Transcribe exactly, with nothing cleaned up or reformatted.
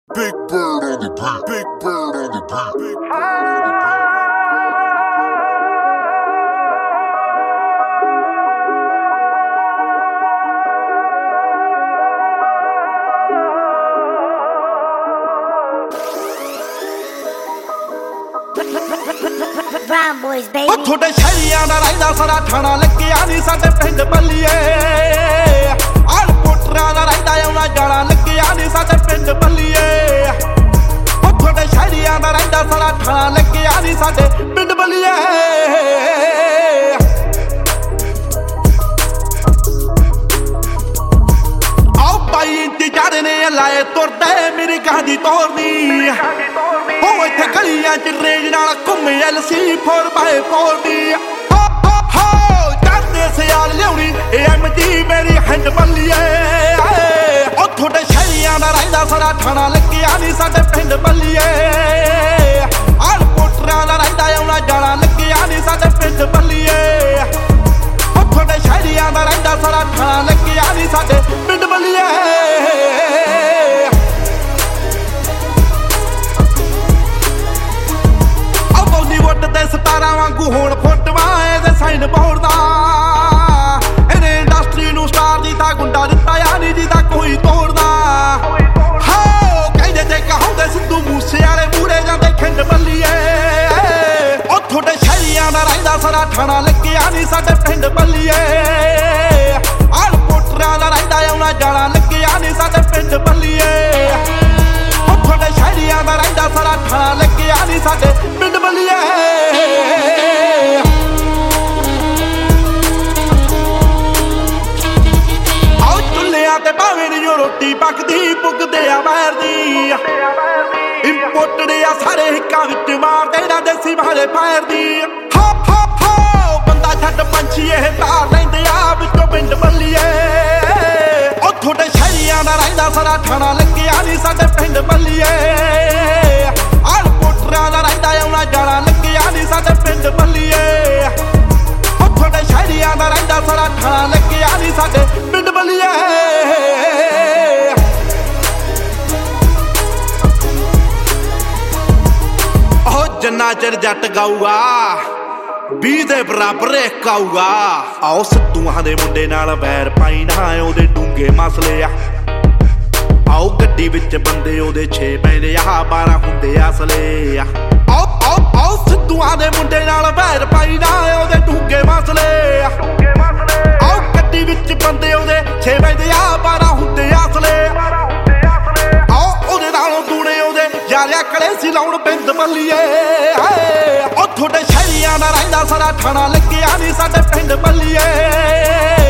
Big bird on the beat. Big bird on the beat. Big bird on the beat. Brown boys, baby. ਉਹ ਤੁਹਾਡੇ ਸ਼ਹਿਰੀਆਂ ਦਾ ਰਹਿੰਦਾ ਸਾਰਾ ਠਾਣਾ ਲੱਗਿਆ ਨਹੀਂ ਸਾਡੇ ਪਿੰਡ ਬੱਲੀਏ ਆਲ ਪੋਟਰਾਂ ਦਾ ਰਹਿੰਦਾ ਆਉਣਾ ਜਾਣਾ ਲੱਗਿਆ ਨਹੀਂ ਸਾਡੇ ਪਿੰਡ ਬੱਲੀਏ ਉਹ ਤੁਹਾਡੇ ਸ਼ਹਿਰੀਆਂ ਦਾ ਰਹਿੰਦਾ ਸਾਰਾ ਠਾਣਾ ਲੱਗਿਆ ਨਹੀਂ ਸਾਡੇ ਪਿੰਡ ਬੱਲੀਏ ਆਓ ਬਾਈ ਇੰਤਜ਼ਾਰ ਨੇ ਲਾਏ ਤੁਰਦੇ ਮੇਰੀ ਗਾਂਦੀ ਤੋਰਨੀ ਉਹ ਇੱਥੇ ਗਲੀਆਂ ਚ ਰੇਂਜ ਨਾਲ ਘੁੰਮੇ L C four by four ਦੀ ਹੋ ਹੋ ਹੋ ਜਾਂਦੇ ਸਿਆਲ ਲਿਆਉਣੀ ਐਮ ਜੀ ਮੇਰੀ ਹੈਂਡ ਬੱਲੀਏ ਉਹ ਤੁਹਾਡੇ ਸ਼ਹਿਰੀਆਂ ਦਾ ਰਹਿੰਦਾ ਸਾਰਾ ਠਾਣਾ ਲੱਗਿਆ ਨਹੀਂ ਸਾਡੇ ਪਿੰਡ ਬੱਲੀਏ ਆਲ ਪੋਟਰਾਂ ਦਾ ਰਹਿੰਦਾ ਆਉਣਾ ਜਾਣਾ ਲੱਗਿਆ ਨਹੀਂ ਸਾਡੇ ਪਿੰਡ ਬੱਲੀਏ ਉਹ ਤੁਹਾਡੇ ਸ਼ਹਿਰੀਆਂ ਦਾ ਰਹਿੰਦਾ ਸਾਰਾ ਠਾਣਾ ਲੱਗਿਆ ਨਹੀਂ ਸਾਡੇ ਪਿੰਡ ਬੱਲੀਏ ਤੇ ਸਤਾਰਾਂ ਵਾਂਗੂ ਹੁਣ ਫੁੱਟਵਾ ਇਹਦੇ ਸਾਈਨ ਬੋਰਡ ਦਾ ਇਹਨੇ ਇੰਡਸਟਰੀ ਨੂੰ ਸਟਾਰ ਦੀ ਤਾਂ ਗੁੰਡਾ ਦਿੱਤਾ ਆ ਨਹੀਂ ਜਿਹਦਾ ਕੋਈ ਤੋੜਦਾ ਹੋ ਕਹਿੰਦੇ ਤੇ ਕਹਾਉਂਦੇ ਸਿੱਧੂ ਮੂਸੇ ਵਾਲੇ ਮੂਰੇ ਜਾਂਦੇ ਖਿੰਡ ਬੱਲੀਏ ਉਹ ਤੁਹਾਡੇ ਸ਼ਹਿਰੀਆਂ ਦਾ ਰਹਿੰਦਾ ਸਾਰਾ ਠਾਣਾ ਲੱਗਿਆ ਨਹੀਂ ਸਾਡੇ ਪਿੰਡ ਬੱਲੀਏ ਆਲ ਪੋਟਰਾਂ ਦਾ ਰਹਿੰਦਾ ਆਉਣਾ ਜਾਣਾ ਲੱਗਿਆ ਨਹੀਂ ਸਾਡੇ ਪਿੰਡ ਬੱਲੀਏ ਉਹ ਤੁਹਾਡੇ ਸ਼ਹਿਰੀਆਂ ਦਾ ਰਹਿੰਦਾ ਸਾਰਾ ਠਾਣਾ ਲੱਗਿਆ ਨਹੀਂ ਸਾਡੇ ਪਿੰਡ ਬੱਲੀਏ ਤੇ ਭਾਵੇਂ ਨੀ ਰੋਟੀ ਪੱਕਦੀ ਪੁੱਗਦੇ ਆ ਬਾਹਰ ਦੀ ਇੰਪੋਰਟਡ ਆ ਸਾਰੇ ਹਿੱਕਾਂ ਵਿੱਚ ਮਾਰਦੇ ਨਾ ਦੇਸੀ ਮਾਰੇ ਫਾਇਰ ਦੀ ਹੋ ਹੋ ਹੋ ਬੰਦਾ ਛੱਡ ਪੰਛੀ ਇਹ ਤਾਰ ਲੈਂਦੇ ਆ ਵਿੱਚੋਂ ਪਿੰਡ ਬੱਲੀਏ ਉਹ ਤੁਹਾਡੇ ਸ਼ਹਿਰੀਆਂ ਦਾ ਰਹਿੰਦਾ ਸਾਰਾ ਠਾਣਾ ਲੱਗਿਆ ਨਹੀਂ ਸਾਡੇ ਪਿੰਡ ਬੱਲੀਏ ਆਲ ਪੋਟਰਾਂ ਦਾ ਰਹਿੰਦਾ ਆਉਣਾ ਜਾਣਾ ਲੱਗਿਆ ਨਹੀਂ ਸਾਡੇ ਪਿੰਡ ਬੱਲੀਏ ਉਹ ਤੁਹਾਡੇ ਸ਼ਹਿਰੀਆਂ ਦਾ ਰਹਿੰਦਾ ਸਾਰਾ ਠਾਣਾ ਲੱਗਿਆ ਨਹੀਂ ਸਾਡੇ ਪਿੰਡ ਬੱਲੀਏ ਜਿੰਨਾ ਚਿਰ ਜੱਟ ਗਾਊਗਾ ਵੀਹ ਦੇ ਬਰਾਬਰ ਇੱਕ ਆਊਗਾ ਆਓ ਸਿੱਧੂਆਂ ਦੇ ਮੁੰਡੇ ਨਾਲ ਵੈਰ ਪਾਈ ਨਾ ਉਹਦੇ ਡੂੰਗੇ ਮਸਲੇ ਆ ਆਓ ਗੱਡੀ ਵਿੱਚ ਬੰਦੇ ਉਹਦੇ ਛੇ ਪੈਂਦੇ ਆ ਬਾਰਾਂ ਹੁੰਦੇ ਅਸਲੇ ਆ ਆਓ ਆਓ ਆਓ ਸਿੱਧੂਆਂ ਦੇ ਮੁੰਡੇ ਨਾਲ ਵੈਰ ਪਾਈ ਨਾ ਉਹਦੇ ਡੂੰਗੇ ਮਸਲੇ ਆ ਆਓ ਗੱਡੀ ਵਿੱਚ ਬੰਦੇ ਉਹਦੇ ਛੇ ਪੈਂਦੇ ਆ ਬਾਰਾਂ ਹੁੰਦੇ ਅਸਲੇ ਆਓ ਉਹਦੇ ਨਾਲੋਂ ਦੂਣੇ ਉਹਦੇ ਯਾਰਿਆ ਕਲੇ ਸੀ ਲਾਉਣ ਪਿੰਡ ਬੱਲੀਏ ਉਹ ਤੁਹਾਡੇ ਸ਼ਹਿਰੀਆਂ ਦਾ ਰਹਿੰਦਾ ਸਾਰਾ ਠਾਣਾ ਲੱਗਿਆ ਨਹੀਂ ਸਾਡੇ ਪਿੰਡ ਬੱਲੀਏ